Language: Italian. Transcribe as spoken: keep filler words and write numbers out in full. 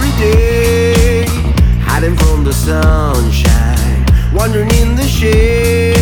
every day, hiding from the sunshine, wandering in the shade.